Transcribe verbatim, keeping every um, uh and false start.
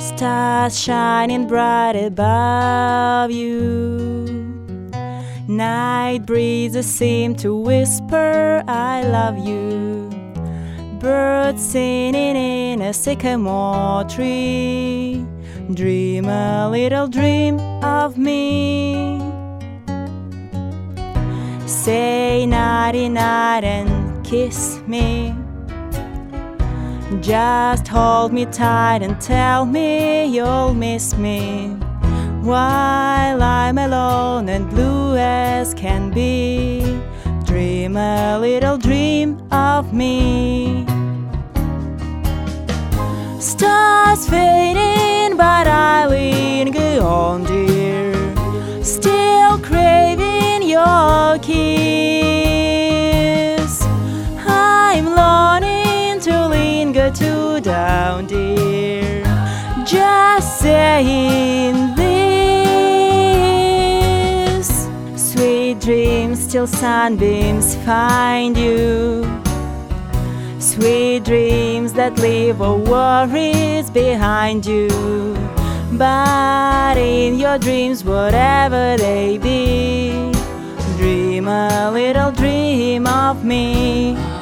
Stars shining bright above you. Night breezes seem to whisper, I love you. Birds singing in a sycamore tree. Dream a little dream of me. Say nighty night and kiss me. Just hold me tight and tell me you'll miss me while I'm alone and blue as can be. Dream a little dream of me. Stars fading, but I linger on, dear, still craving your kiss. I'm longing to linger too down, dear, just saying this. Sweet dreams till sunbeams find you. Sweet dreams that leave all worries behind you. But in your dreams, whatever they be, dream a little dream of me.